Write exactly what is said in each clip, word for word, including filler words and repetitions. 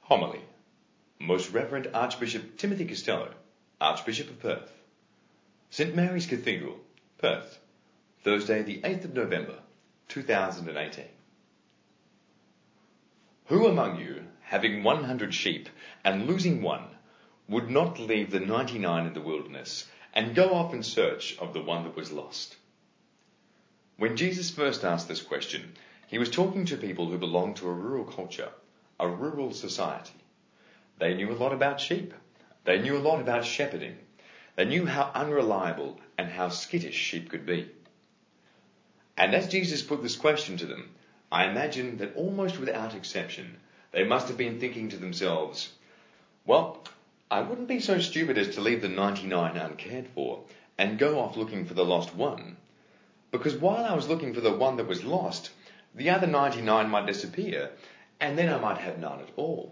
Homily. Most Reverend Archbishop Timothy Costello, Archbishop of Perth. Saint Mary's Cathedral, Perth, Thursday the eighth of November, two thousand eighteen. Who among you, having one hundred sheep and losing one, would not leave the ninety-nine in the wilderness and go off in search of the one that was lost? When Jesus first asked this question, he was talking to people who belonged to a rural culture, a rural society. They knew a lot about sheep. They knew a lot about shepherding. They knew how unreliable and how skittish sheep could be. And as Jesus put this question to them, I imagine that almost without exception, they must have been thinking to themselves, well, I wouldn't be so stupid as to leave the ninety-nine uncared for and go off looking for the lost one, because while I was looking for the one that was lost, the other ninety-nine might disappear, and then I might have none at all.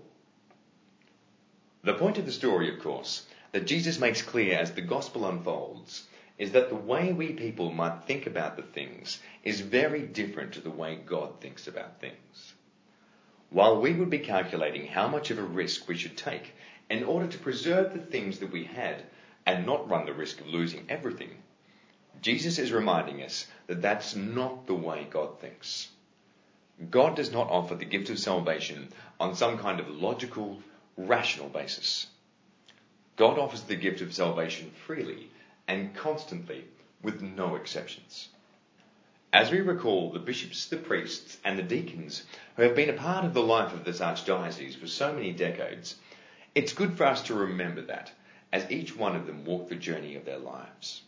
The point of the story, of course, that Jesus makes clear as the gospel unfolds, is that the way we people might think about the things is very different to the way God thinks about things. While we would be calculating how much of a risk we should take in order to preserve the things that we had and not run the risk of losing everything, Jesus is reminding us that that's not the way God thinks. God does not offer the gift of salvation on some kind of logical, rational basis. God offers the gift of salvation freely and constantly, with no exceptions. As we recall the bishops, the priests, and the deacons who have been a part of the life of this archdiocese for so many decades, it's good for us to remember that as each one of them walk the journey of their lives.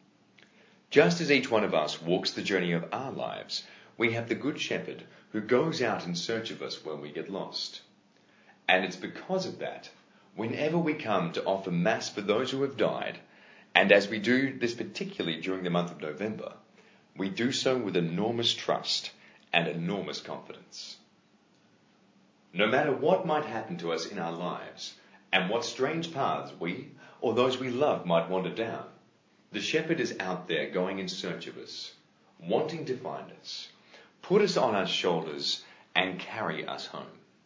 Just as each one of us walks the journey of our lives, we have the Good Shepherd who goes out in search of us when we get lost. And it's because of that, whenever we come to offer Mass for those who have died, and as we do this particularly during the month of November, we do so with enormous trust and enormous confidence. No matter what might happen to us in our lives, and what strange paths we or those we love might wander down, the Shepherd is out there going in search of us, wanting to find us, put us on our shoulders, and carry us home.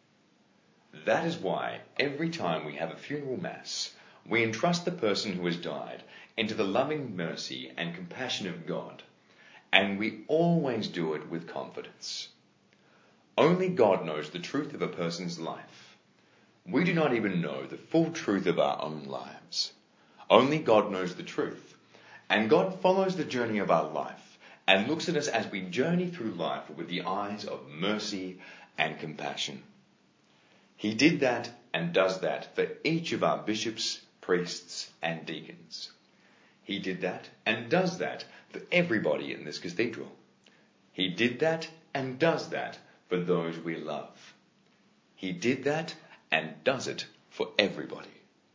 That is why every time we have a funeral Mass, we entrust the person who has died into the loving mercy and compassion of God, and we always do it with confidence. Only God knows the truth of a person's life. We do not even know the full truth of our own lives. Only God knows the truth, and God follows the journey of our life and looks at us as we journey through life with the eyes of mercy and compassion. He did that and does that for each of our bishops, priests, and deacons. He did that and does that for everybody in this cathedral. He did that and does that for those we love. He did that and does it for everybody.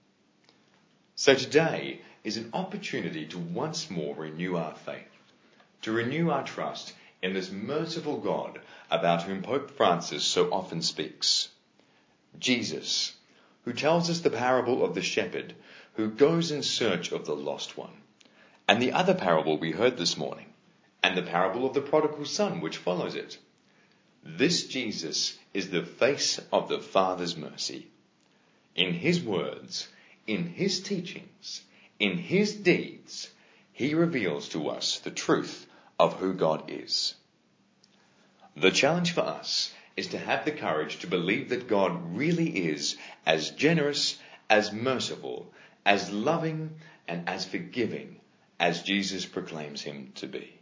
So today is an opportunity to once more renew our faith, to renew our trust in this merciful God about whom Pope Francis so often speaks. Jesus, who tells us the parable of the shepherd who goes in search of the lost one, and the other parable we heard this morning, and the parable of the prodigal son which follows it. This Jesus is the face of the Father's mercy. In his words, in his teachings, in his deeds, he reveals to us the truth of who God is. The challenge for us is to have the courage to believe that God really is as generous, as merciful, as loving, and as forgiving as Jesus proclaims him to be.